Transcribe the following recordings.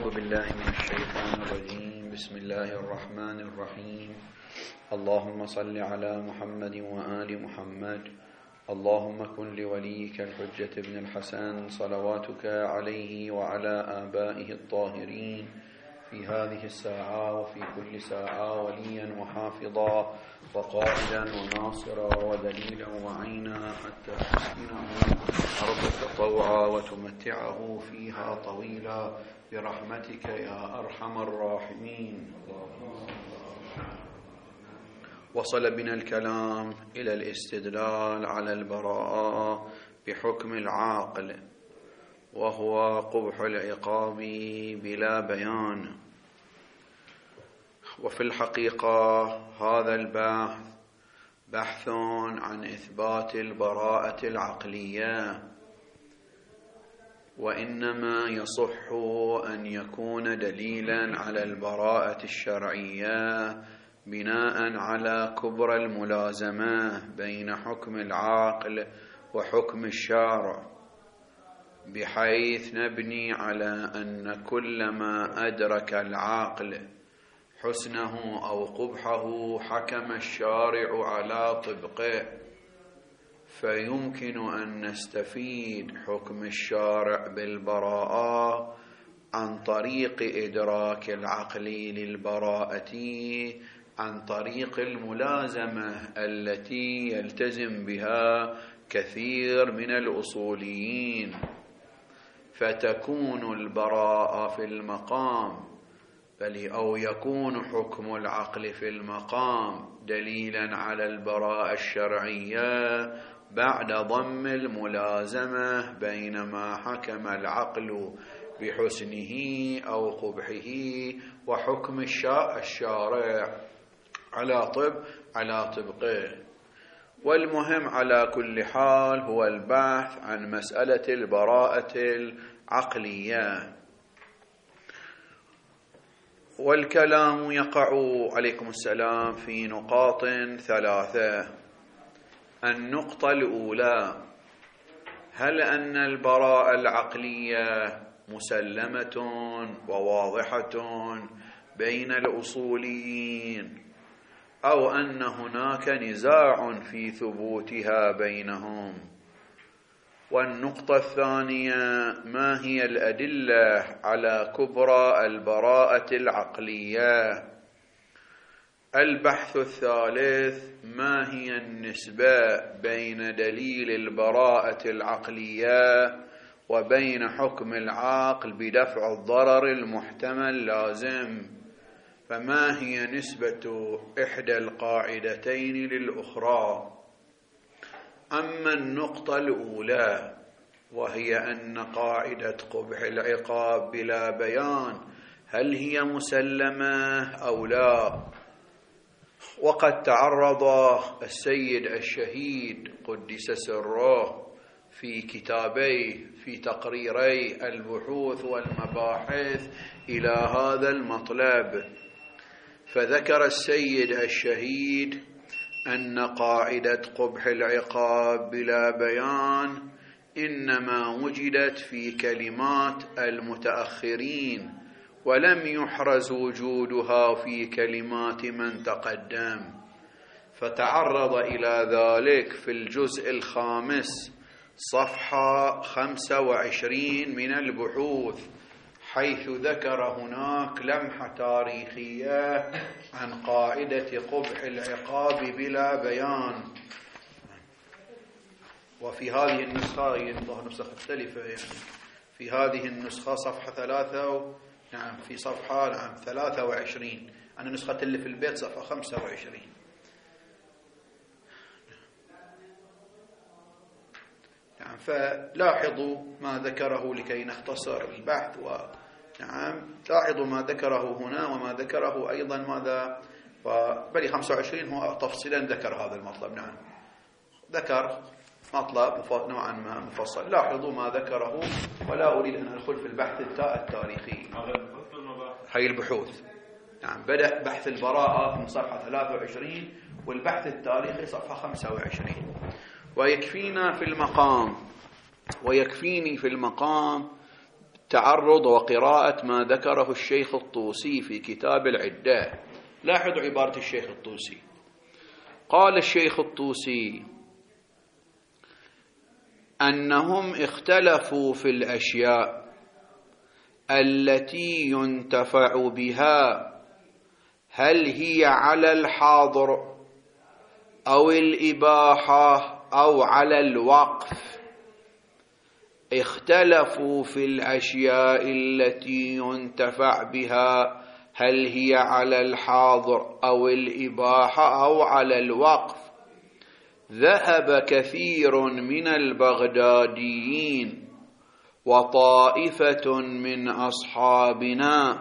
أعوذ بالله من الشيطان الرجيم. بسم الله الرحمن الرحيم. اللهم صل على محمد وآل محمد. اللهم كن لوليك الحجة بن الحسن صلواتك عليه وعلى آبائه الطاهرين في هذه الساعة وفي كل ساعة وليا وحافظا وقائدا وناصرا ودليلا وعينا حتى تسكنه أرضك طوعا وتمتعه فيها طويلا برحمتك يا أرحم الراحمين. وصل بنا الكلام إلى الاستدلال على البراءة بحكم العاقل، وهو قبح العقاب بلا بيان. وفي الحقيقة هذا البحث بحث عن إثبات البراءة العقلية، وإنما يصح أن يكون دليلا على البراءة الشرعية بناء على كبر الملازمة بين حكم العاقل وحكم الشارع، بحيث نبني على أن كل ما أدرك العاقل حسنه أو قبحه حكم الشارع على طبقه، فيمكن أن نستفيد حكم الشارع بالبراءة عن طريق إدراك العقل للبراءة عن طريق الملازمة التي يلتزم بها كثير من الأصوليين، فتكون البراءة في المقام أو يكون حكم العقل في المقام دليلا على البراءة الشرعية بعد ضم الملازمة بين ما حكم العقل بحسنه أو قبحه وحكم الشارع على طبقه. والمهم على كل حال هو البحث عن مسألة البراءة العقلية. والكلام يقع عليكم السلام في نقاط ثلاثة. النقطة الأولى: هل أن البراءة العقلية مسلمة وواضحة بين الأصوليين، أو أن هناك نزاع في ثبوتها بينهم؟ والنقطة الثانية: ما هي الأدلة على كبرى البراءة العقلية؟ البحث الثالث: ما هي النسبة بين دليل البراءة العقلية وبين حكم العاقل بدفع الضرر المحتمل لازم؟ فما هي نسبة إحدى القاعدتين للأخرى؟ أما النقطة الأولى وهي أن قاعدة قبح العقاب بلا بيان، هل هي مسلمة أو لا؟ وقد تعرض السيد الشهيد قدس سره في كتابيه في تقريري البحوث والمباحث إلى هذا المطلب، فذكر السيد الشهيد أن قاعدة قبح العقاب بلا بيان إنما وجدت في كلمات المتأخرين، ولم يحرز وجودها في كلمات من تقدم. فتعرض إلى ذلك في الجزء الخامس صفحة 25 من البحوث، حيث ذكر هناك لمحة تاريخية عن قاعدة قبح العقاب بلا بيان. وفي هذه النسخة نسخة مختلفة، في هذه النسخة صفحة 23. أنا نسخة اللي في البيت صفحة 25. فلاحظوا ما ذكره لكي نختصر البحث، لاحظوا ما ذكره هنا وما ذكره أيضا ماذا، بل 25 هو تفصيلا ذكر هذا المطلب. ذكر مطلب نوعا ما مفصل. لاحظوا ما ذكره، ولا أريد أن أدخل في البحث التاريخي. هي البحوث بدأ بحث البراءة من صفحة 23 والبحث التاريخي صفحة 25. ويكفيني في المقام تعرض وقراءة ما ذكره الشيخ الطوسي في كتاب العدة. لاحظوا عبارة الشيخ الطوسي. قال الشيخ الطوسي أنهم اختلفوا في الأشياء التي ينتفع بها، هل هي على الحاضر أو الإباحة أو على الوقف. اختلفوا في الأشياء التي ينتفع بها، هل هي على الحاضر أو الإباحة أو على الوقف. ذهب كثير من البغداديين وطائفة من أصحابنا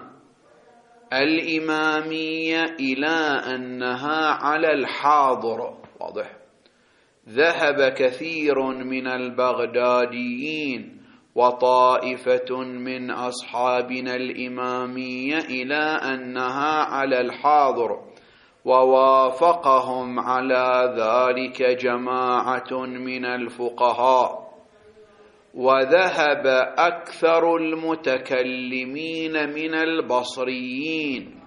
الإمامية إلى أنها على الحاضر. واضح؟ ذهب كثير من البغداديين وطائفة من أصحابنا الإمامية إلى أنها على الحاضر، ووافقهم على ذلك جماعة من الفقهاء، وذهب أكثر المتكلمين من البصريين،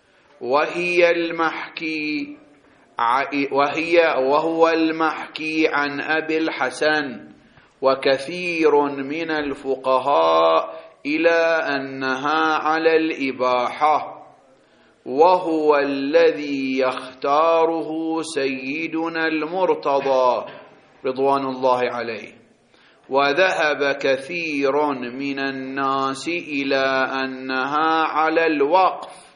وهو المحكي عن أبي الحسن وكثير من الفقهاء إلى أنها على الإباحة، وهو الذي يختاره سيدنا المرتضى رضوان الله عليه. وذهب كثير من الناس إلى أنها على الوقف،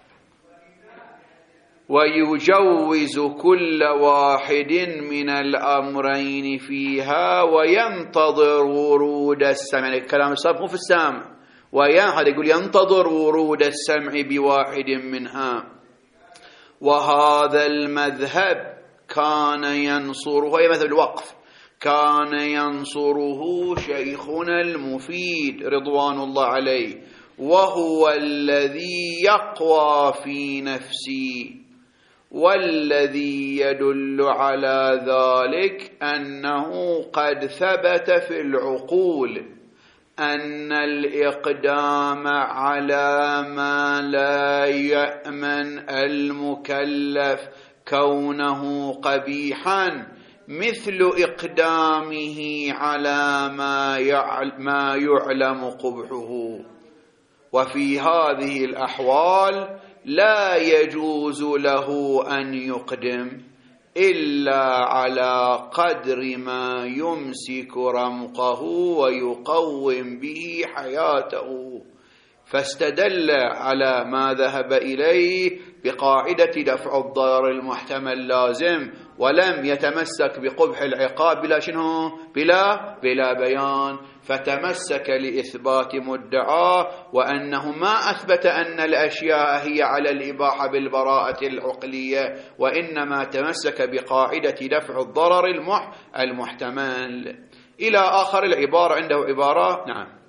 ويجوز كل واحد من الأمرين فيها وينتظر ورود السمع. يعني الكلام السابق مو في السامع، هذا يقول ينتظر ورود السمع بواحد منها. وهذا المذهب كان ينصره، أي مذهب الوقف، كان ينصره شيخنا المفيد رضوان الله عليه، وهو الذي يقوى في نفسي. والذي يدل على ذلك أنه قد ثبت في العقول أن الإقدام على ما لا يأمن المكلف كونه قبيحا مثل إقدامه على ما يعلم قبحه. وفي هذه الأحوال لا يجوز له أن يقدم إلا على قدر ما يمسك رمقه ويقوم به حياته. فاستدل على ما ذهب إليه بقاعدة دفع الضرر المحتمل لازم، ولم يتمسك بقبح العقاب بلا شنو؟ بلا بيان. فتمسك لإثبات مدعاه، وأنه ما أثبت أن الأشياء هي على الإباحة بالبراءة العقلية، وإنما تمسك بقاعدة دفع الضرر المحتمل إلى آخر العبارة. عنده عبارة نعم.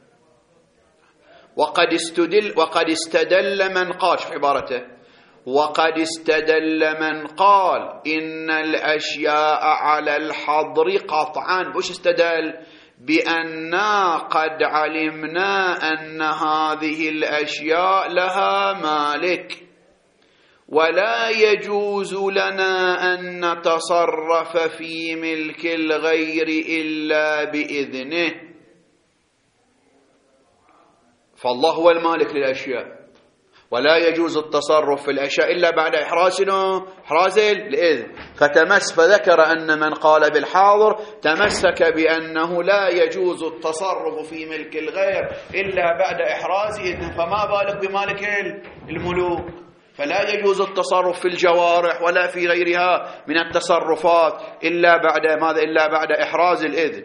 وقد استدل من قال، شوف عبارته، وقد استدل من قال إن الأشياء على الحظر قطعا. وش استدل؟ بأننا قد علمنا أن هذه الأشياء لها مالك، ولا يجوز لنا أن نتصرف في ملك الغير إلا بإذنه. فالله هو المالك للأشياء، ولا يجوز التصرف في الأشياء إلا بعد إحراز الإذن. فذكر أن من قال بالحاضر تمسك بأنه لا يجوز التصرف في ملك الغير إلا بعد إحراز إذن، فما بالك بمالك الملوك. فلا يجوز التصرف في الجوارح ولا في غيرها من التصرفات إلا بعد إحراز الإذن.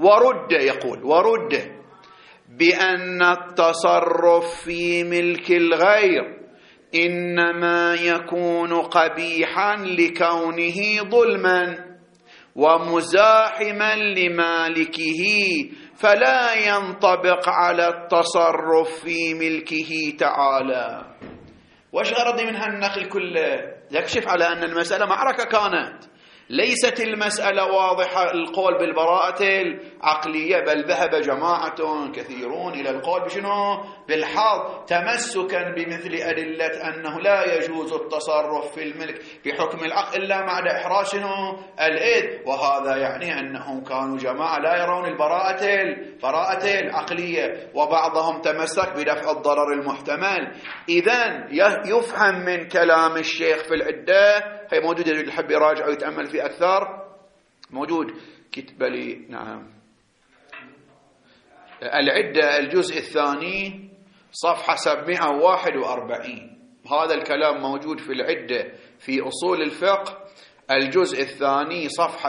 ورد بأن التصرف في ملك الغير إنما يكون قبيحا لكونه ظلما ومزاحما لمالكه، فلا ينطبق على التصرف في ملكه تعالى. وش غرضي من هالنقل كله؟ يكشف على أن المسألة معركة كانت ليست المسألة واضحة القول بالبراءة العقلية، بل ذهب جماعة كثيرون إلى القول بشنو؟ بالحظ، تمسكا بمثل أدلة أنه لا يجوز التصرف في الملك بحكم العقل إلا مع إحراز شنو؟ الإذن. وهذا يعني أنهم كانوا جماعة لا يرون البراءة العقلية، وبعضهم تمسك بدفع الضرر المحتمل. إذن يفهم من كلام الشيخ في العدة، هي موجودة اللي يحب يراجع ويتأمل في أكثر، موجود كتب لي نعم العدة الجزء الثاني صفحة 741. هذا الكلام موجود في العدة في أصول الفقه الجزء الثاني صفحة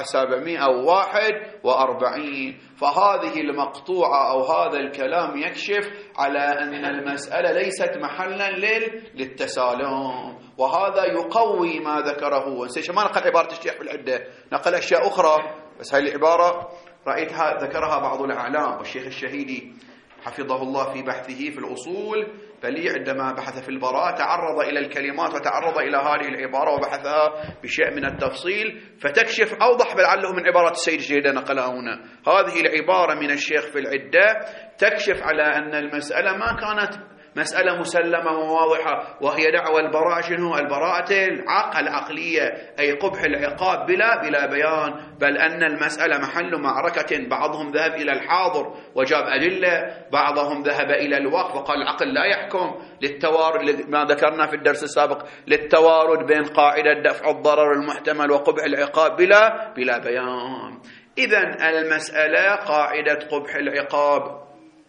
741. فهذه المقطوعة أو هذا الكلام يكشف على أن المسألة ليست محلا للتسالم، وهذا يقوي ما ذكره. ما نقل عبارة الشيخ في العدة، نقل أشياء أخرى، بس هذه العبارة رأيتها ذكرها بعض الأعلام، والشيخ الشهيدي حفظه الله في بحثه في الأصول بل عندما بحث في البراءة تعرض إلى الكلمات وتعرض إلى هذه العبارة وبحثها بشيء من التفصيل، فتكشف أوضح لعله من عبارة السيد الجيدة نقلها هنا. هذه العبارة من الشيخ في العدة تكشف على أن المسألة ما كانت مسألة مسلمة وواضحة، وهي دعوى البراءة شنو؟ البراءة العقلية، أي قبح العقاب بلا بيان، بل أن المسألة محل معركة. بعضهم ذهب إلى الحاضر وجاب أدلة، بعضهم ذهب إلى الوقف وقال العقل لا يحكم للتوارد، ما ذكرنا في الدرس السابق، للتوارد بين قاعدة دفع الضرر المحتمل وقبح العقاب بلا بيان. إذن المسألة قاعدة قبح العقاب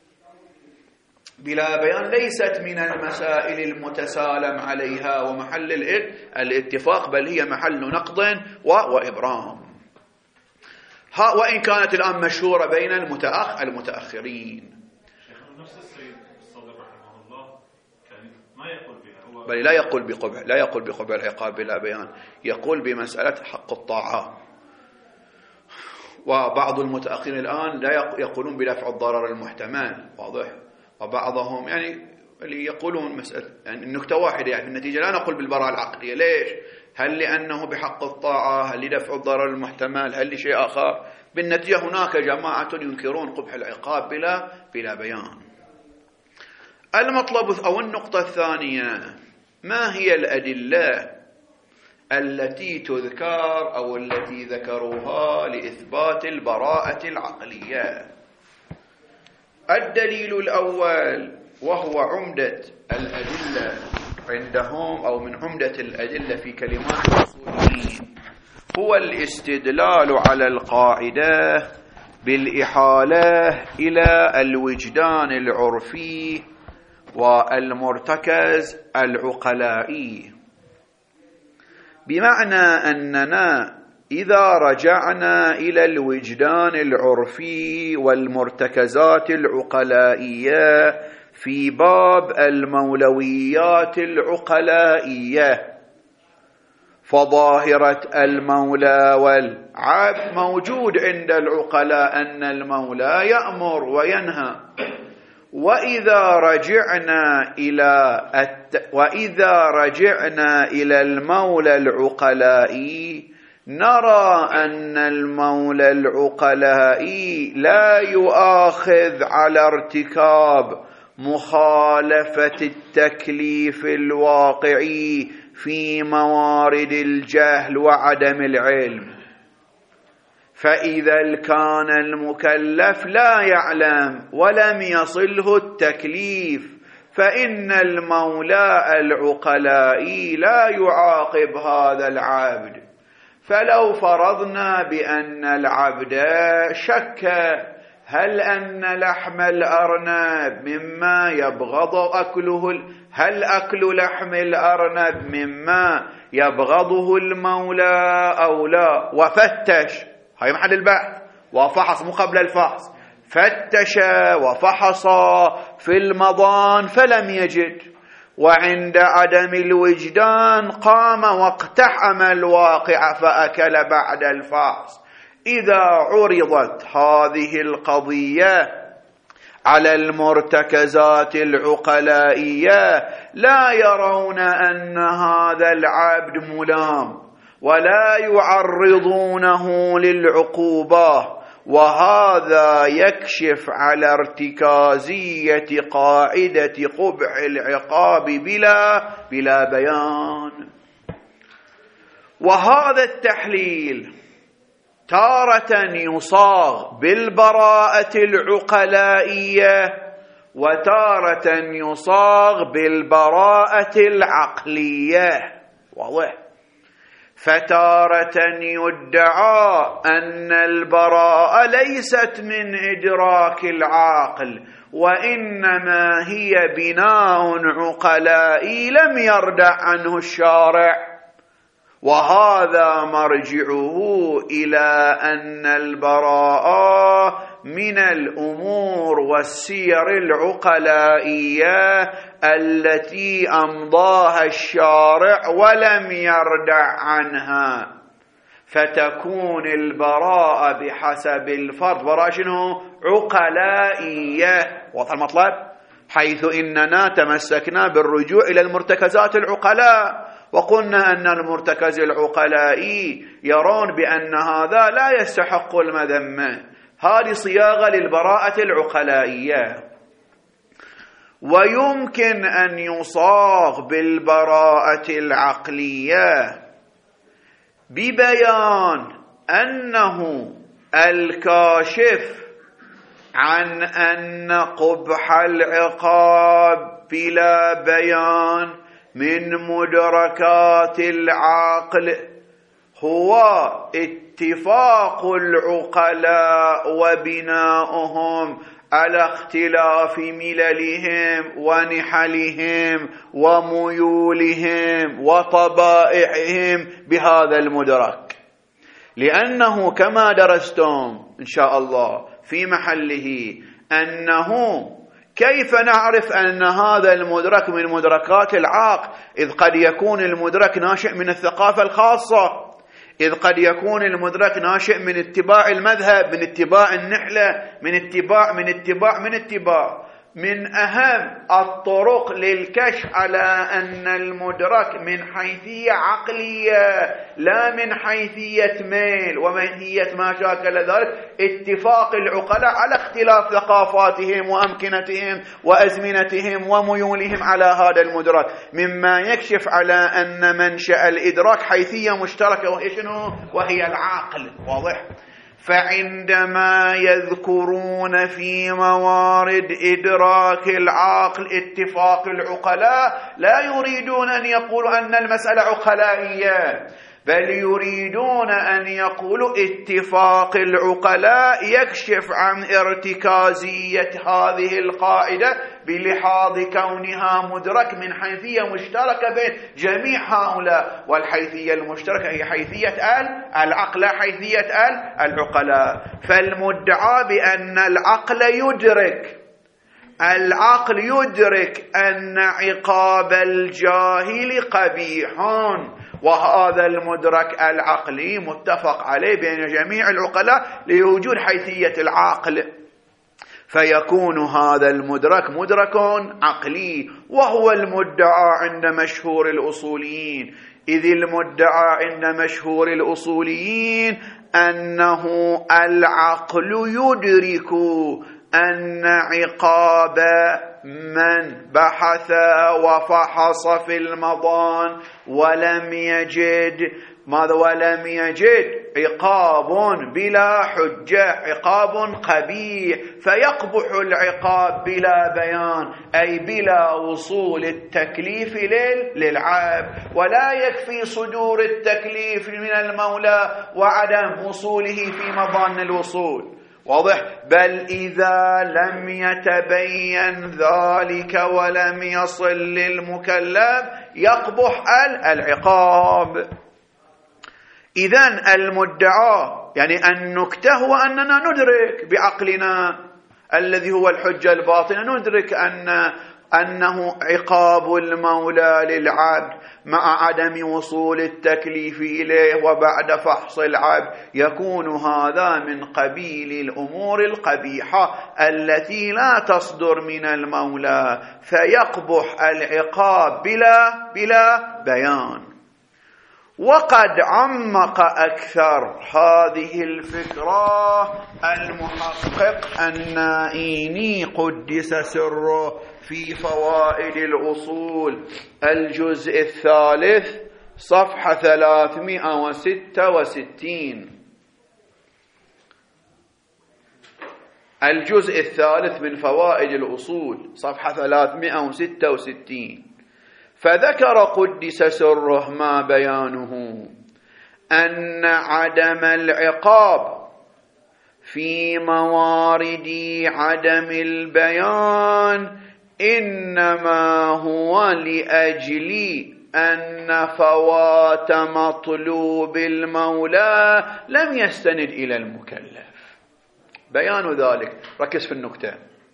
بلا بيان ليست من المسائل المتسالم عليها ومحل الاتفاق، بل هي محل نقض وإبرام، وإن كانت الآن مشهورة بين المتأخرين. نفس السيد الصدر رحمه الله كان ما يقول بها، بل لا يقول بقبح العقاب بلا بيان، يقول بمسألة حق الطاعة. وبعض المتأخرين الآن لا يقولون بدفع الضرر المحتمل، واضح، وبعضهم يعني اللي يقولون مسألة يعني النكتة واحدة، يعني النتيجة لا نقول بالبراءة العقلية. ليش؟ هل لأنه بحق الطاعة؟ هل لدفع الضرر المحتمل؟ هل لشيء آخر؟ بالنتيجة هناك جماعة ينكرون قبح العقاب بلا بيان. المطلب أو النقطة الثانية، ما هي الأدلة التي تذكر أو التي ذكروها لإثبات البراءة العقلية؟ الدليل الأول وهو عمدة الأدلة عندهم أو من عمدة الأدلة في كلمات الأصوليين، هو الاستدلال على القاعدة بالإحالة إلى الوجدان العرفي والمرتكز العقلائي، بمعنى أننا إذا رجعنا إلى الوجدان العرفي والمرتكزات العقلائية في باب المولويات العقلائية، فظاهرة المولى والعبد موجود عند العقلاء أن المولى يأمر وينهى. وإذا رجعنا إلى المولى العقلائي نرى أن المولى العقلائي لا يؤاخذ على ارتكاب مخالفة التكليف الواقعي في موارد الجهل وعدم العلم. فإذا كان المكلف لا يعلم ولم يصله التكليف فإن المولى العقلائي لا يعاقب هذا العبد. فلو فرضنا بأن العبد شك هل أن لحم الأرنب مما يبغض أكله، هل أكل لحم الأرنب مما يبغضه المولى أو لا، وفتش، هاي محل البحث، وفحص مو قبل الفحص، فتش وفحص في المضان فلم يجد، وعند عدم الوجدان قام واقتحم الواقع فأكل بعد الفحص. إذا عرضت هذه القضية على المرتكزات العقلائية لا يرون أن هذا العبد ملام، ولا يعرضونه للعقوبة، وهذا يكشف على ارتكازية قاعدة قبح العقاب بلا بيان. وهذا التحليل تارة يصاغ بالبراءة العقلائية، وتارة يصاغ بالبراءة العقلية. واضح؟ فتارة يدعى أن البراءة ليست من إدراك العاقل، وإنما هي بناء عقلائي لم يردع عنه الشارع، وهذا مرجعه إلى أن البراءة من الأمور والسير العقلائية التي أمضاها الشارع ولم يردع عنها، فتكون البراءة بحسب الفرض براءة شنو؟ عقلائية. واضح المطلب؟ حيث إننا تمسكنا بالرجوع إلى المرتكزات العقلاء، وقلنا أن المرتكز العقلائي يرون بأن هذا لا يستحق المذمة. هذه صياغة للبراءة العقلائية. ويمكن أن يصاغ بالبراءة العقلية ببيان أنه الكاشف عن أن قبح العقاب بلا بيان من مدركات العقل هو اتفاق العقلاء وبناؤهم على اختلاف مللهم ونحلهم وميولهم وطبائعهم بهذا المدرك، لأنه كما درستم إن شاء الله في محله أنه كيف نعرف أن هذا المدرك من مدركات العقل، إذ قد يكون المدرك ناشئ من الثقافة الخاصة، إذ قد يكون المدرك ناشئ من اتباع المذهب، من اتباع النحلة، من اتباع من أهم الطرق للكشف على أن المدرك من حيثية عقلية لا من حيثية ميل وماهية ما شاكل ذلك، اتفاق العقلاء على اختلاف ثقافاتهم وأمكنتهم وأزمنتهم وميولهم على هذا المدرك، مما يكشف على أن منشأ الإدراك حيثية مشتركة وهي شنو؟ وهي العقل. واضح؟ فعندما يذكرون في موارد إدراك العقل اتفاق العقلاء لا يريدون أن يقولوا أن المسألة عقلائية، بل يريدون أن يقولوا اتفاق العقلاء يكشف عن ارتكازية هذه القاعدة بلحاظ كونها مدرك من حيثية مشتركة بين جميع هؤلاء، والحيثية المشتركة هي حيثية العقل لا حيثية العقلاء. فالمدعى بأن العقل يدرك أن عقاب الجاهل قبيح، وهذا المدرك العقلي متفق عليه بين جميع العقلاء لوجود حيثية العقل، فيكون هذا المدرك مدرك عقلي، وهو المدعى عند مشهور الأصوليين. إذ المدعى عند مشهور الأصوليين أنه العقل يدرك أن عقاب من بحث وفحص في المضان ولم يجد عقاب بلا حجة، عقاب قبيح، فيقبح العقاب بلا بيان، أي بلا وصول التكليف للعبد، ولا يكفي صدور التكليف من المولى وعدم وصوله في مضان الوصول. واضح؟ بل إذا لم يتبين ذلك ولم يصل للمكلف يقبح العقاب. إذن المدعى يعني النكتة هو أننا ندرك بعقلنا الذي هو الحجة الباطنة، ندرك أنه عقاب المولى للعبد مع عدم وصول التكليف إليه وبعد فحص العبد، يكون هذا من قبيل الأمور القبيحة التي لا تصدر من المولى، فيقبح العقاب بلا بيان. وقد عمق أكثر هذه الفكرة المحقق النائيني قدس سره في فوائد الأصول الجزء الثالث صفحة 366. الجزء الثالث من فوائد الأصول صفحة 366. فذكر قدس سره ما بيانه أن عدم العقاب في موارد عدم البيان إنما هو لأجل أن فوات مطلوب المولى لم يستند إلى المكلف. بيان ذلك، ركز في النكتة.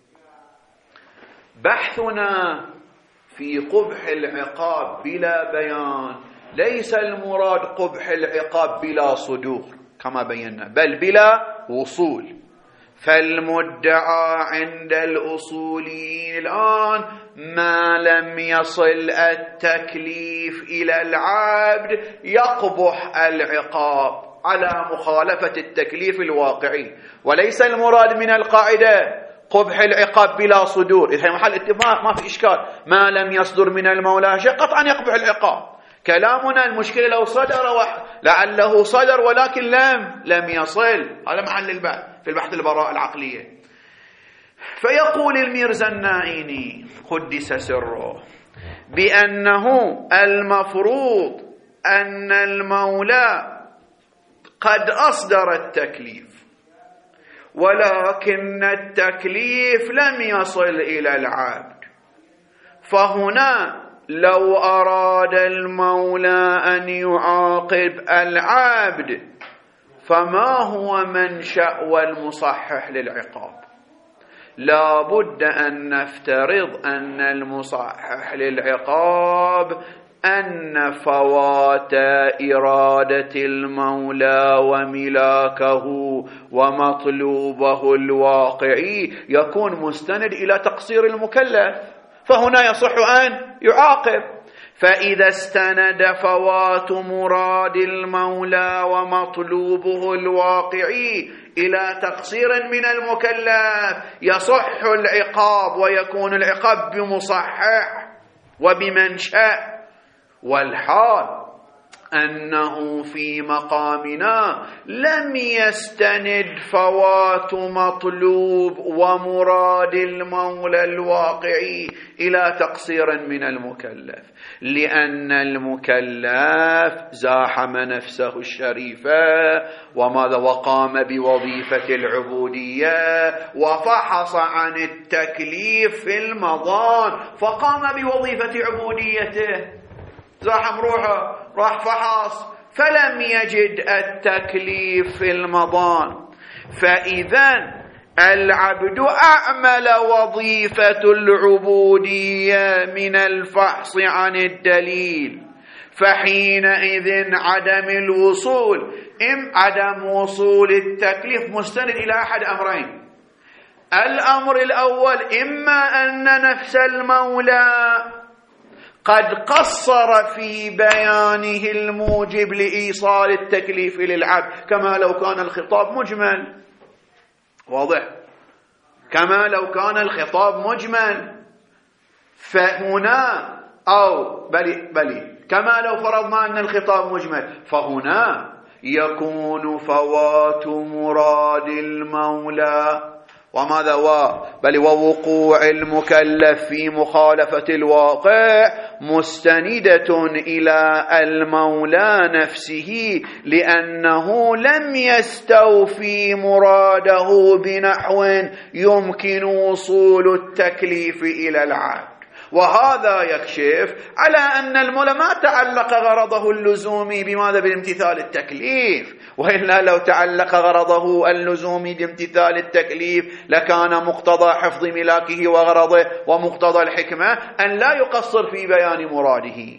بحثنا في قبح العقاب بلا بيان ليس المراد قبح العقاب بلا صدور كما بينا، بل بلا وصول. فالمدعى عند الأصوليين الآن ما لم يصل التكليف إلى العبد يقبح العقاب على مخالفة التكليف الواقعي، وليس المراد من القاعدة قبح العقاب بلا صدور. إذا محل اتفاق ما في إشكال، ما لم يصدر من المولى شيء قطعا يقبح العقاب. كلامنا المشكلة لو صدر لعله صدر ولكن لم يصل، هذا محل البحث في البحث البراءة العقلية. فيقول الميرزا النائيني قدس سره بأنه المفروض أن المولى قد أصدر التكليف، ولكن التكليف لم يصل إلى العبد. فهنا لو أراد المولى أن يعاقب العبد فما هو منشأ والمصحح للعقاب؟ لا بد أن نفترض أن المصحح للعقاب أن فوات إرادة المولى وملاكه ومطلوبه الواقعي يكون مستند إلى تقصير المكلف، فهنا يصح أن يعاقب. فإذا استند فوات مراد المولى ومطلوبه الواقعي إلى تقصير من المكلف يصح العقاب ويكون العقاب بمصحح وبمنشأ. والحال أنه في مقامنا لم يستند فوات مطلوب ومراد المولى الواقعي إلى تقصير من المكلف، لأن المكلف زاحم نفسه الشريفة وماذا وقام بوظيفة العبودية وفحص عن التكليف في المضان، فقام بوظيفة عبوديته، زاحم روحه راح فحص فلم يجد التكليف في المضان. فإذا العبد أعمل وظيفة العبودية من الفحص عن الدليل، فحينئذ عدم وصول التكليف مستند إلى أحد أمرين. الأمر الأول إما أن نفس المولى قد قصر في بيانه الموجب لإيصال التكليف للعبد، كما لو كان الخطاب مجمل، واضح، كما لو كان الخطاب مجمل. فهنا أو بلي كما لو فرضنا أن الخطاب مجمل، فهنا يكون فوات مراد المولى وماذا ووقوع المكلف في مخالفة الواقع مستندة إلى المولى نفسه، لأنه لم يستوفي مراده بنحو يمكن وصول التكليف إلى العبد. وهذا يكشف على أن المولى ما تعلق غرضه اللزومي بماذا؟ بامتثال التكليف، وإلا لو تعلق غرضه اللزومي بامتثال التكليف لكان مقتضى حفظ ملاكه وغرضه ومقتضى الحكمة أن لا يقصر في بيان مراده.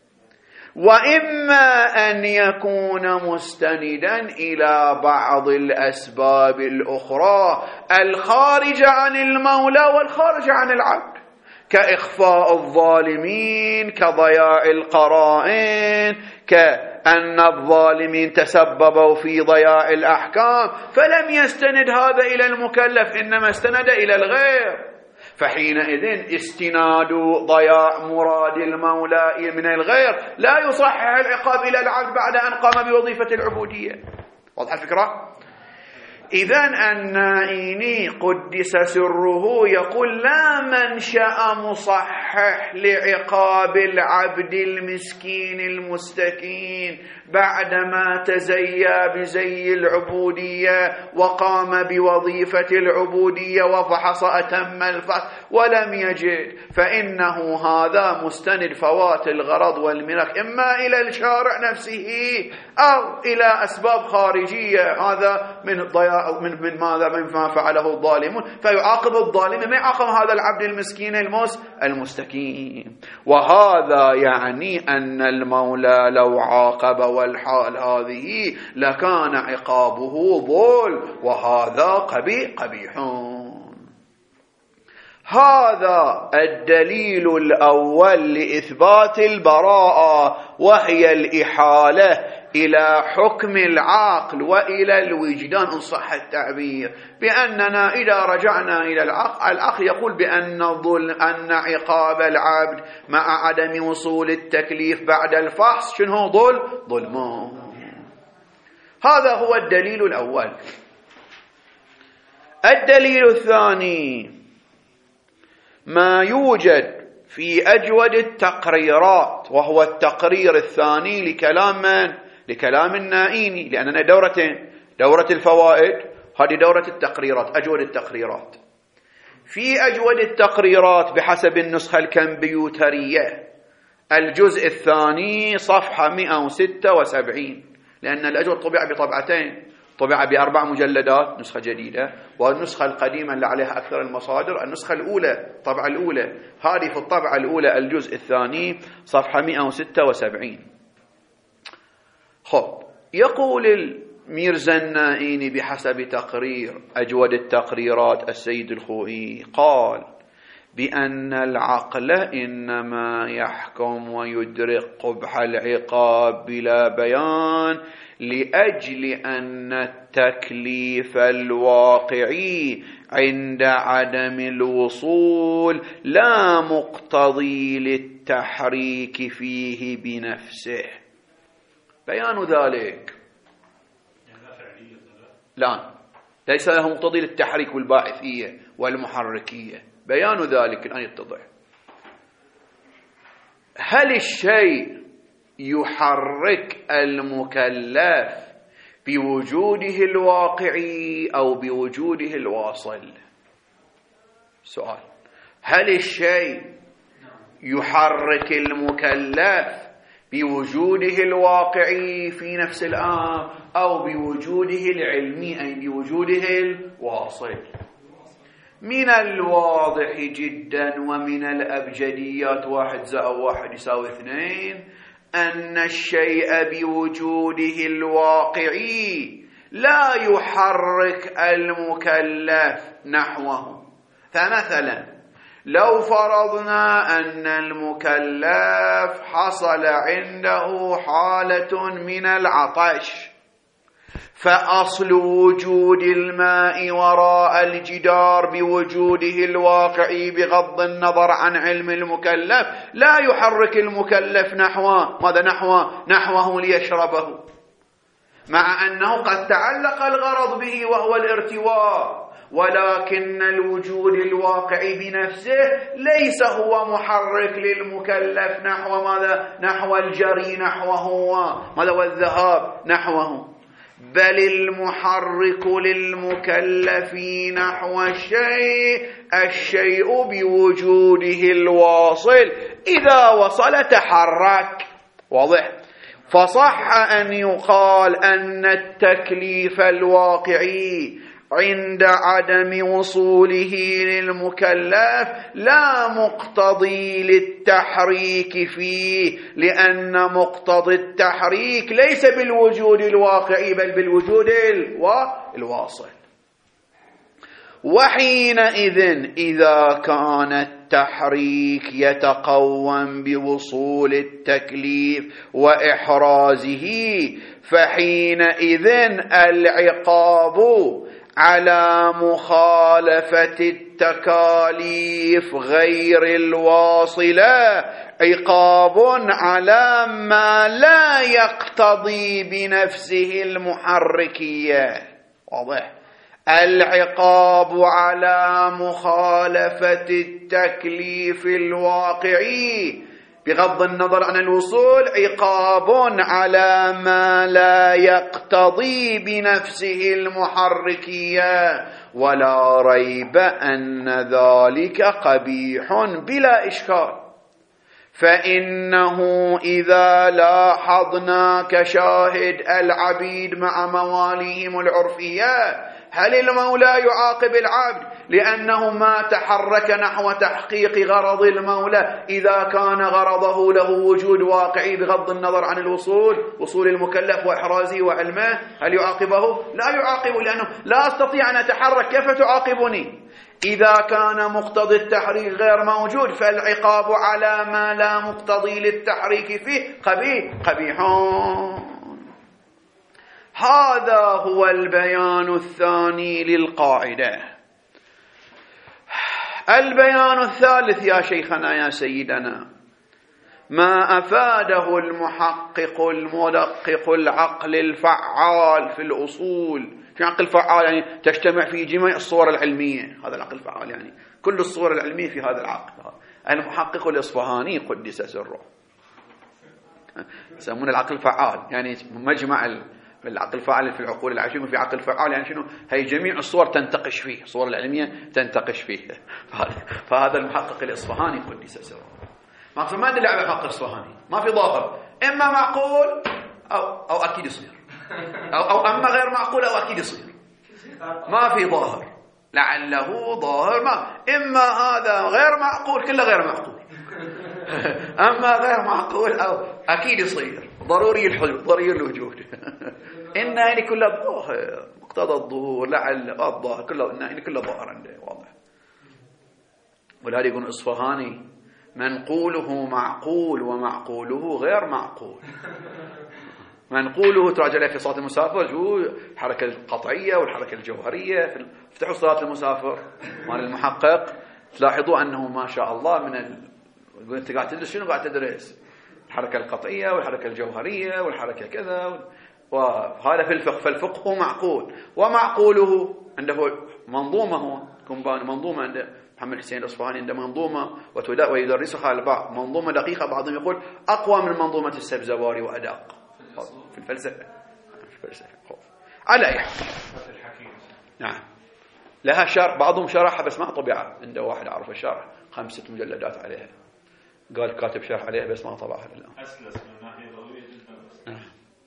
وإما أن يكون مستندا إلى بعض الأسباب الأخرى الخارجة عن المولى والخارجة عن العبد، كإخفاء الظالمين، كضياع القرائن، أن الظالمين تسببوا في ضياع الأحكام، فلم يستند هذا إلى المكلف، إنما استند إلى الغير. فحينئذ استناد ضياع مراد المولى من الغير لا يصحح العقاب إلى العبد بعد أن قام بوظيفة العبودية. واضح الفكرة؟ إذن النائيني قدس سره يقول لا منشأ مصحح لعقاب العبد المسكين المستكين بعدما تزيى بزي العبودية وقام بوظيفة العبودية وفحص أتم الفحص ولم يجد، فإنه هذا مستند فوات الغرض والملك إما إلى الشارع نفسه أو إلى أسباب خارجية. هذا من الضياع من ماذا؟ من ما فعله الظالمون، فيعاقب الظالم ما يعاقب هذا العبد المسكين المستكين. وهذا يعني أن المولى لو عاقب والحال هذه لكان عقابه ظلم، وهذا قبيح. هذا الدليل الأول لإثبات البراءة، وهي الإحالة إلى حكم العقل وإلى الوجدان إن صح التعبير، بأننا إذا رجعنا إلى العقل يقول بأن عقاب العبد مع عدم وصول التكليف بعد الفحص شنو؟ ظلم. هذا هو الدليل الأول. الدليل الثاني ما يوجد في أجود التقريرات، وهو التقرير الثاني لكلام من؟ لكلام النائيني، لأننا دورتين، دورة الفوائد، هذه دورة التقريرات، أجود التقريرات. في أجود التقريرات بحسب النسخة الكمبيوترية الجزء الثاني صفحة 176، لأن الأجود طبع بطبعتين، طبع ب4 مجلدات نسخة جديدة، والنسخة القديمة اللي عليها أكثر المصادر النسخة الأولى، الطبعة الأولى، هذه في الطبعة الأولى الجزء الثاني صفحة 176. خب، يقول الميرزا النائيني بحسب تقرير أجود التقريرات السيد الخوئي قال بأن العقل إنما يحكم ويدرك قبح العقاب بلا بيان لأجل أن التكليف الواقعي عند عدم الوصول لا مقتضي للتحريك فيه بنفسه. بيان ذلك لا، ليس له مقتضي للتحريك والباعثية والمحركية. بيان ذلك الآن يتضح. هل الشيء يحرك المكلف بوجوده الواقعي أو بوجوده الواصل؟ سؤال. هل الشيء يحرك المكلف بوجوده الواقعي في نفس الآن أو بوجوده العلمي أي بوجوده الواصل؟ من الواضح جدا ومن الأبجديات 1 زائد 1 يساوي 2 أن الشيء بوجوده الواقعي لا يحرك المكلف نحوه. فمثلا لو فرضنا أن المكلف حصل عنده حالة من العطش، فأصل وجود الماء وراء الجدار بوجوده الواقعي بغض النظر عن علم المكلف لا يحرك المكلف نحوه. ماذا نحوه ليشربه، مع أنه قد تعلق الغرض به وهو الارتواء، ولكن الوجود الواقعي بنفسه ليس هو محرك للمكلف نحو ماذا؟ نحو الجري نحوه، ماذا؟ والذهاب نحوه، بل المحرك للمكلف نحو الشيء بوجوده الواصل، إذا وصل تحرك. واضح؟ فصح أن يقال أن التكليف الواقعي عند عدم وصوله للمكلف لا مقتضي للتحريك فيه، لأن مقتضي التحريك ليس بالوجود الواقعي بل بالوجود الواصل. وحينئذ إذا كان التحريك يتقوم بوصول التكليف وإحرازه، فحينئذ العقاب على مخالفة التكاليف غير الواصلة عقاب على ما لا يقتضي بنفسه المحركية. واضح؟ العقاب على مخالفة التكليف الواقعي بغض النظر عن الوصول عقاب على ما لا يقتضي بنفسه المحركية، ولا ريب أن ذلك قبيح بلا إشكال. فإنه إذا لاحظنا كشاهد العبيد مع مواليهم العرفية، هل المولى يعاقب العبد لأنه ما تحرك نحو تحقيق غرض المولى إذا كان غرضه له وجود واقعي بغض النظر عن وصول المكلف وإحرازه وعلمه؟ هل يعاقبه؟ لا يعاقبه، لأنه لا أستطيع أن أتحرك، كيف تعاقبني؟ إذا كان مقتضي التحريك غير موجود فالعقاب على ما لا مقتضي للتحريك فيه قبيح. هذا هو البيان الثاني للقاعدة. البيان الثالث يا شيخنا يا سيدنا ما أفاده المحقق المدقق العقل الفعال في الأصول. في عقل فعال يعني تجتمع في جميع الصور العلمية، هذا العقل الفعال يعني كل الصور العلمية في هذا العقل. المحقق الإصفهاني قدس سره يسمون العقل الفعال، يعني مجمع العقل الفعال في العقول العشرية. في عقل فعال يعني شنو؟ هي جميع الصور تنتقش فيه، الصور العلمية تنتقش فيه. فهذا المحقق الإصفهاني قدس سره. مقصود ما ندل على الحق الإصفهاني، ما في ظاهر، إما معقول أو أكيد يصير، أو أما غير معقول أو أكيد يصير، ما في ظاهر، لعله ظاهر ما، إما هذا غير معقول كله غير معقول، أما غير معقول أو أكيد يصير، ضروري الحدوث ضروري الوجود. إن يعني كله ظاهر، مقتضى الظهور، لعل الظاهر كله، إن كله ظاهر عنده واضح. ولهذا يقول إصفهاني منقوله معقول ومعقوله غير معقول. منقوله تراجع في صلاة المسافر شو الحركة القطعية والحركة الجوهرية. افتحوا صلاة المسافر مال المحقق تلاحظوا أنه ما شاء الله يقول أنت قاعد تدرس شنو؟ قاعد تدرس الحركة القطعية والحركة الجوهرية والحركة كذا، وهذا في الفقه. فالفقه معقول ومعقوله عنده منظومة، هو كومبان منظومة عنده محمد حسين الأصفهاني عنده منظومة ويدرسها البعض منظومة دقيقة، بعضهم يقول أقوى من منظومة السبزواري وأدق في الفلسفة. على أي حال نعم لها شرح، بعضهم شرحها بس ما طبعها، عنده واحد أعرف الشرح 5 مجلدات عليها، قال كاتب شرح عليها بس ما طبعها الآن. أسلس من ناحية ضوئية جدا.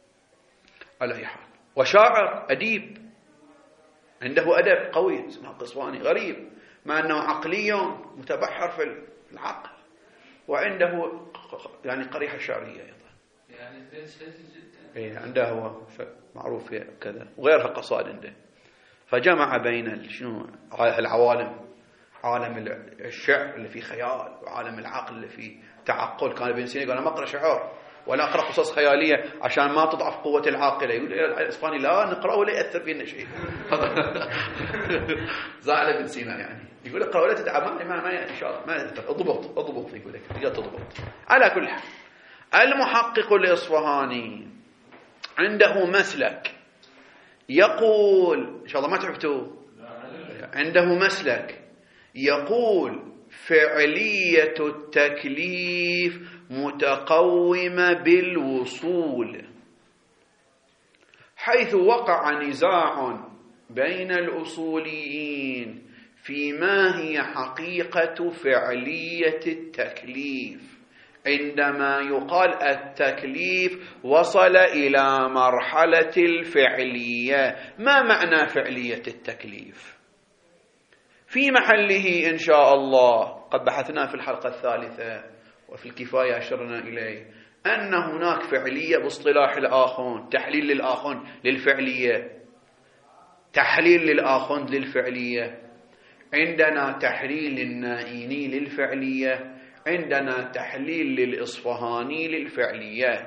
على أي حال. وشاعر أديب عنده أدب قوي اسمه قصواني غريب، مع أنه عقلي متبحر في العقل، وعنده يعني قريحة شعرية أيضا، يعني جدا عنده هو معروف في كذا، وغيرها قصائد عنده. فجمع بين شنو العوالم، عالم الشعر اللي فيه خيال وعالم العقل اللي فيه تعقل. كان ابن سينا قال أنا ما أقرأ شعر ولا أقرأ قصص خيالية عشان ما تضعف قوة العاقلة. يقول الإسباني لا نقرأه ولا يأثر فينا شيء. زعل ابن سينا يعني، يقول اقرأ ولا تدعم ما إن شاء الله ما يأثر، اضبط يقول لك تضبط. على كل حال المحقق الإصفهاني عنده مسلك يقول، إن شاء الله ما تعبتوا، عنده مسلك يقول فعلية التكليف متقومة بالوصول، حيث وقع نزاع بين الأصوليين فيما هي حقيقة فعلية التكليف. عندما يقال التكليف وصل إلى مرحلة الفعلية، ما معنى فعلية التكليف؟ في محله إن شاء الله قد بحثنا في الحلقة الثالثة وفي الكفاية أشرنا إليه أن هناك فعلية باصطلاح الآخون، تحليل للآخون للفعلية، تحليل للآخون للفعلية. عندنا تحليل للنائيني للفعلية، عندنا تحليل للإصفهاني للفعلية.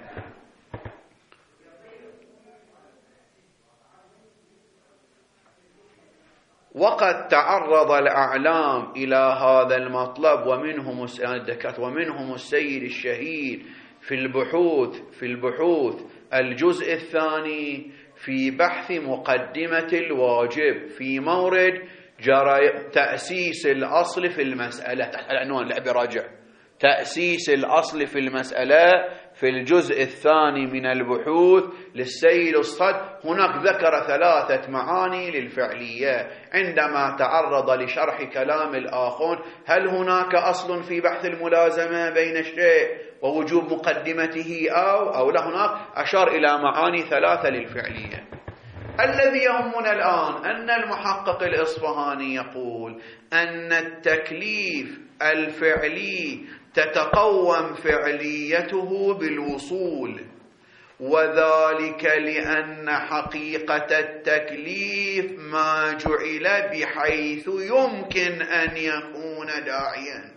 وقد تعرض الأعلام إلى هذا المطلب ومنهم السيد الشهيد في البحوث الجزء الثاني في بحث مقدمة الواجب في مورد تأسيس الأصل في المسألة، تحت العنوان لا براجع تأسيس الأصل في المسألة في الجزء الثاني من البحوث للسيد الصد. هناك ذكر 3 معاني للفعلية عندما تعرض لشرح كلام الآخون. هل هناك أصل في بحث الملازمة بين الشيء ووجوب مقدمته أو لا؟ هناك أشار إلى معاني 3 للفعلية. الذي يهمنا الآن أن المحقق الإصفهاني يقول أن التكليف الفعلي تتقوم فعليته بالوصول، وذلك لأن حقيقة التكليف ما جعل بحيث يمكن أن يكون داعيا.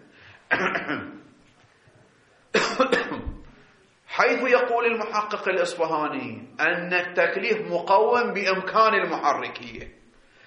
حيث يقول المحقق الإصفهاني أن التكليف مقوم بإمكان المحركية،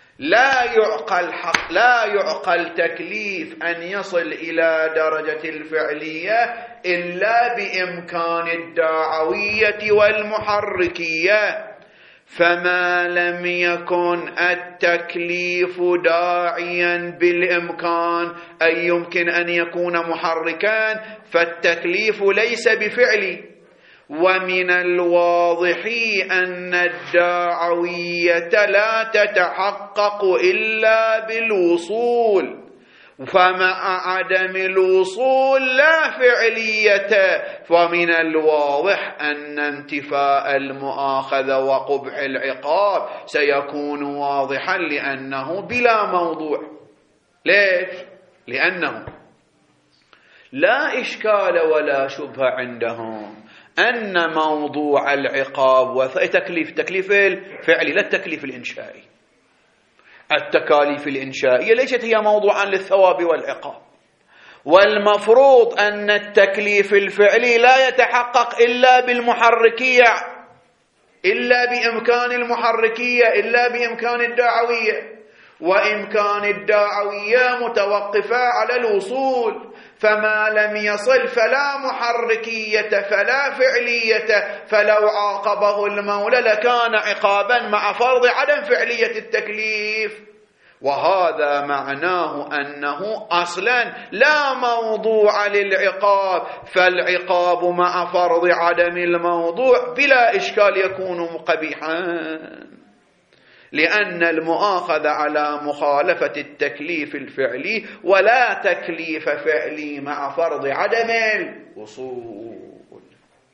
لا يعقل تكليف أن يصل إلى درجة الفعلية إلا بإمكان الداعوية والمحركية. فما لم يكن التكليف داعيا بالإمكان أي يمكن أن يكون محركا فالتكليف ليس بفعلي. ومن الواضح أن الداعوية لا تتحقق إلا بالوصول، فمع عدم الوصول لا فعلية. فمن الواضح أن انتفاء المؤاخذة وقبح العقاب سيكون واضحا لأنه بلا موضوع. ليش؟ لأنه لا إشكال ولا شبهة عندهم أن موضوع العقاب تكليف الفعلي لا التكليف الإنشائي. التكاليف الإنشائية ليست هي موضوعا للثواب والعقاب، والمفروض أن التكليف الفعلي لا يتحقق إلا بالمحركية، إلا بإمكان المحركية، إلا بإمكان الداعوية، وإمكان الداعوية متوقفة على الوصول. فما لم يصل فلا محركية فلا فعلية، فلو عاقبه المولى لكان عقابا مع فرض عدم فعلية التكليف. وهذا معناه أنه أصلا لا موضوع للعقاب، فالعقاب مع فرض عدم الموضوع بلا إشكال يكون قبيحا، لأن المؤاخذة على مخالفة التكليف الفعلي ولا تكليف فعلي مع فرض عدم الوصول.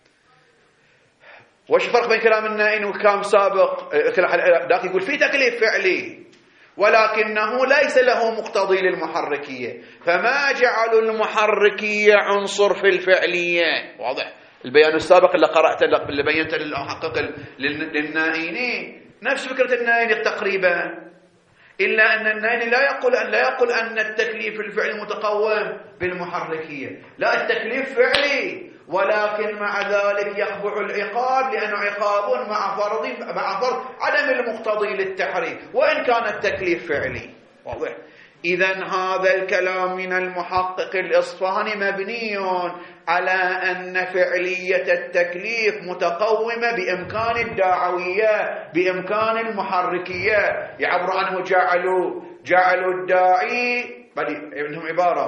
وش الفرق بين كلام النائين وكلام سابق؟ داك يقول في تكليف فعلي ولكنه ليس له مقتضي للمحركية، فما جعلوا المحركية عنصر في الفعلية. واضح البيان السابق اللي قرأته اللي بينته للمحقق للنائين نفس فكرة النائين تقريبا، إلا أن النائين لا يقول أن التكليف الفعلي متقوم بالمحركية، لا التكليف فعلي ولكن مع ذلك يقبح العقاب لأنه عقاب مع فرض عدم المقتضي للتحريك وإن كان التكليف فعلي. واضح؟ إذن هذا الكلام من المحقق الإصفهاني مبني على أن فعلية التكليف متقومة بإمكان الداعوية، بإمكان المحركية. يعبر عنه جعلوا الداعي، بل عندهم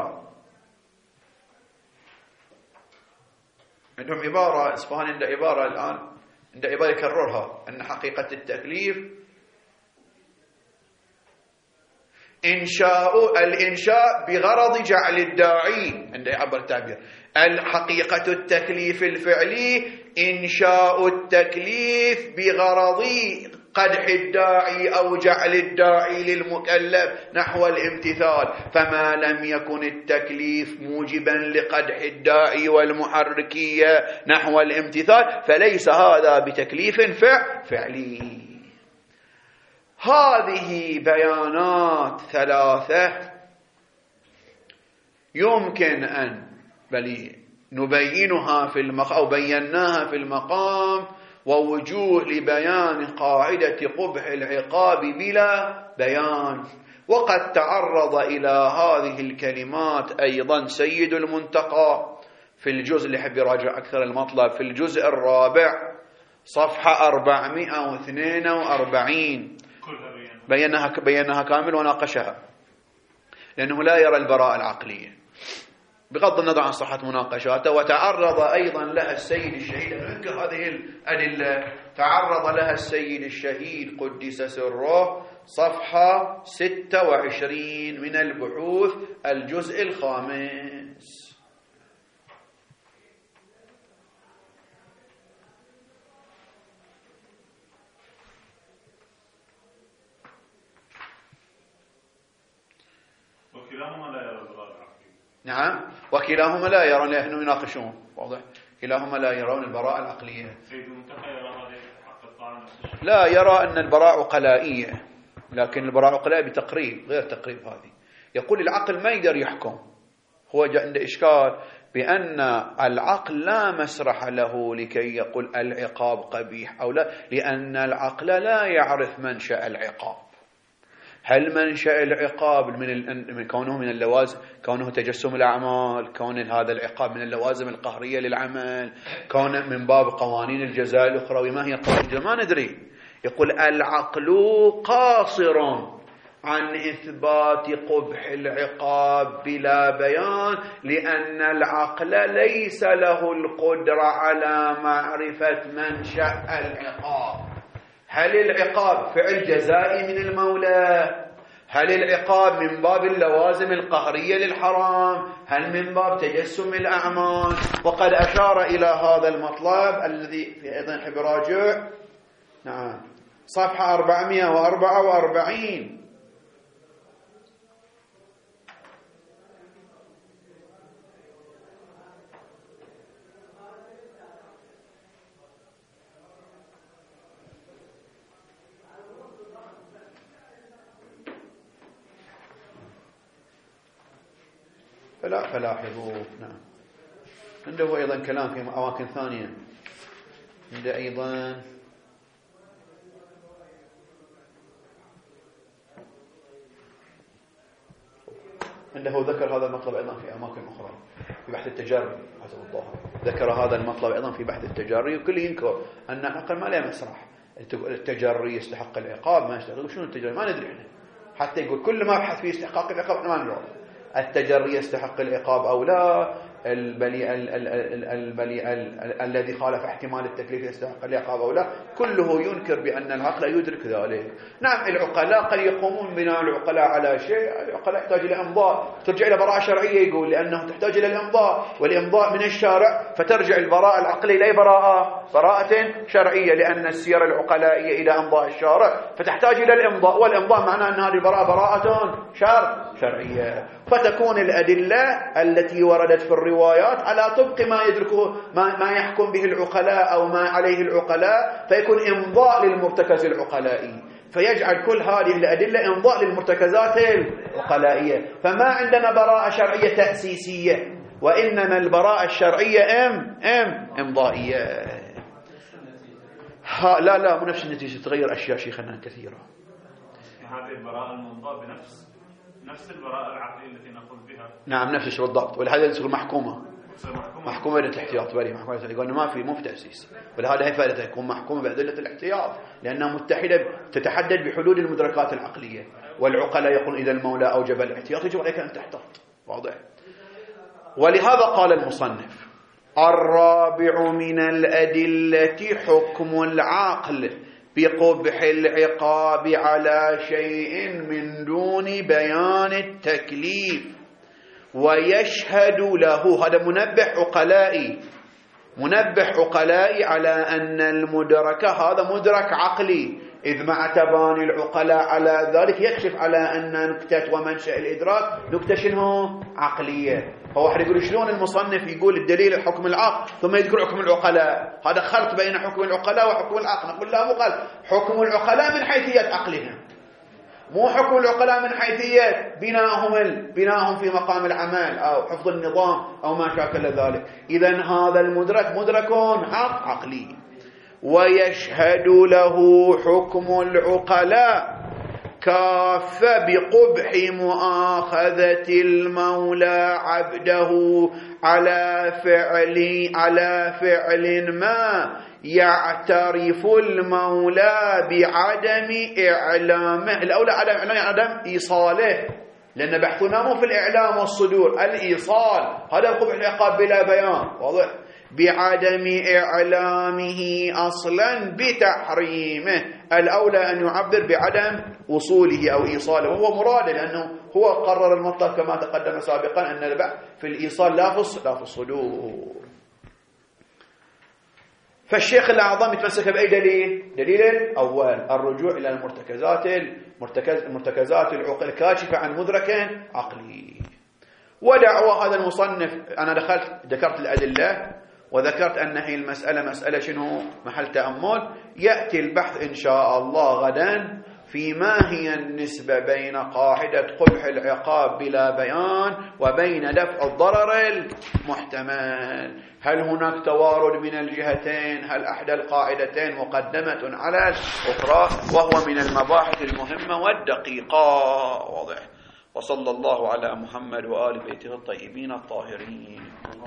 عبارة إصفهاني عنده عبارة الآن، عنده عبارة يكررها أن حقيقة التكليف الإنشاء بغرض جعل الداعي، عنده يعبر التعبير الحقيقة التكليف الفعلي إنشاء التكليف بغرض قدح الداعي أو جعل الداعي للمكلف نحو الامتثال. فما لم يكن التكليف موجبا لقدح الداعي والمحركية نحو الامتثال فليس هذا بتكليف فعلي. هذه بيانات 3 يمكن أن بل نبينها في المقام أو بيناها في المقام ووجوه لبيان قاعدة قبح العقاب بلا بيان. وقد تعرض إلى هذه الكلمات أيضا سيد المنتقى في الجزء اللي يحب يراجع أكثر المطلب في الجزء الرابع صفحة 442 بينها كامل وناقشها، لأنه لا يرى البراءة العقلية بغض النظر عن صحة مناقشاته. وتعرض أيضا لها السيد الشهيد، ننكر هذه الأدلة، تعرض لها السيد الشهيد قدس سره صفحة 26 من البحوث الجزء الخامس. وكلاهما لا يرى البراءة العقلية. نعم، وكلاهما لا يرون، لأنه يناقشون، واضح، كلاهما لا يرون البراءة العقلية. سيد المنتقى يرى هذه حق الطعن، لا يرى أن البراءة عقلائية، لكن البراءة عقلائية بتقريب غير تقريب هذه. يقول العقل ما يقدر يحكم، هو عنده إشكال بأن العقل لا مسرح له لكي يقول العقاب قبيح أو لا، لأن العقل لا يعرف منشأ العقاب. هل منشأ العقاب من كونه من اللوازم، كونه تجسم الأعمال، كون هذا العقاب من اللوازم القهرية للعمل، كونه من باب قوانين الجزاء الأخروي، ما هي قوانين الجزاء ما ندري. يقول العقل قاصر عن إثبات قبح العقاب بلا بيان، لأن العقل ليس له القدرة على معرفة منشأ العقاب. هل العقاب فعل جزائي من المولى؟ هل العقاب من باب اللوازم القهرية للحرام؟ هل من باب تجسم الأعمال؟ وقد أشار إلى هذا المطلب الذي في أيضا يحب يراجع، نعم، صفحة 444. فلاحظوا، نعم، عنده أيضا كلام في أماكن ثانية، عنده أيضا ذكر هذا المطلب أيضا في أماكن أخرى في بحث التجري حسب الظاهر، ذكر هذا المطلب أيضا في بحث التجري. وكل ينكر أن العقل ما له مسرح، التجري يستحق العقاب ما يستحق، شنو التجري ما ندري احنا، حتى يقول كل ما بحث فيه استحقاق العقاب احنا ما نعرف التجري يستحق العقاب أو لا، الذي خالف احتمال التكليف يستحق العقاب أو لا، كله ينكر بأن العقل يدرك ذلك. نعم، العقلاء قد يقومون بناء العقلاء على شيء، العقلاء يحتاج إلى إمضاء، ترجع إلى براءة شرعية، يقول لأنه تحتاج إلى الإمضاء، والإمضاء من الشارع، فترجع البراءة العقلية إلى براءة شرعية، لأن السير العقلائية إلى إمضاء الشارع فتحتاج إلى الإمضاء، والإمضاء معناه أن هذه البراءة براءة شرعية. فتكون الأدلة التي وردت في الروايات على طبق ما يدركه ما يحكم به العقلاء أو ما عليه العقلاء، فيكون إمضاء للمرتكز العقلائي، فيجعل كل هذه الأدلة إمضاء للمرتكزات العقلائية. فما عندنا براءة شرعية تأسيسية، وإنما البراءة الشرعية إمضائية. لا مو نفس النتيجة، تغير أشياء شيخنا كثيرة. هذه البراءة الممضاة نفس البراءة العقلية التي نقول بها، نعم نفس الشيء بالضبط، ولهذا يصير محكومة للاحتياط، بلي محكومة، يقول مو في تأسيس، ولهذا هي فائدتها، يكون محكومة بأدلة الاحتياط، لأنها متحدة تتحدد بحدود المدركات العقلية، والعقلاء يقول إذا المولى أوجب الاحتياط يجب عليك أن تحتاط، واضح. ولهذا قال المصنف: الرابع من الأدلة حكم العقل بقبح العقاب على شيء من دون بيان التكليف، ويشهد له، هذا منبه عقلائي على أن المدرك هذا مدرك عقلي، إذ مع تباني العقلاء على ذلك يكشف على أن نكتة ومنشأ الإدراك نكتة شنو عقلية. هو واحد يقول شلون المصنف يقول الدليل حكم العقل ثم يذكر حكم العقلاء، هذا خلط بين حكم العقلاء وحكم العقل. نقول لا، مو خلط، حكم العقلاء من حيثية عقلهم، مو حكم العقلاء من حيثية بناءهم في مقام العمل أو حفظ النظام أو ما شاكل ذلك. إذن هذا المدرك مدرك حق عقلي، ويشهد له حكم العقلاء كافة بقبح مؤاخذة المولى عبده على فعل ما يعترف المولى بعدم إعلامه. الأولى عدم إعلامه يعني عدم إيصاله، لأن بحثنا مو في الإعلام والصدور، الإيصال هذا القبح العقاب بلا بيان واضح، بعدم إعلامه أصلا بتحريمه. الأولى أن يعبر بعدم وصوله أو إيصاله، وهو مراده لأنه هو قرر المطلب كما تقدم سابقا أن البحث في الإيصال لا في الصدور. فالشيخ الأعظم يتمسك بأي دليل؟ دليل أول الرجوع إلى المرتكزات العقل الكاشفة عن مدرك عقلي. ودعوة هذا المصنف، أنا ذكرت الأدلة وذكرت أن هي المسألة مسألة شنو محل تأمل. يأتي البحث إن شاء الله غدا في ما هي النسبة بين قاعدة قبح العقاب بلا بيان وبين دفع الضرر المحتمل. هل هناك توارد من الجهتين؟ هل أحدى القاعدتين مقدمة على الأخرى؟ وهو من المباحث المهمة والدقيقة واضح. وصلى الله على محمد وآل بيته الطيبين الطاهرين.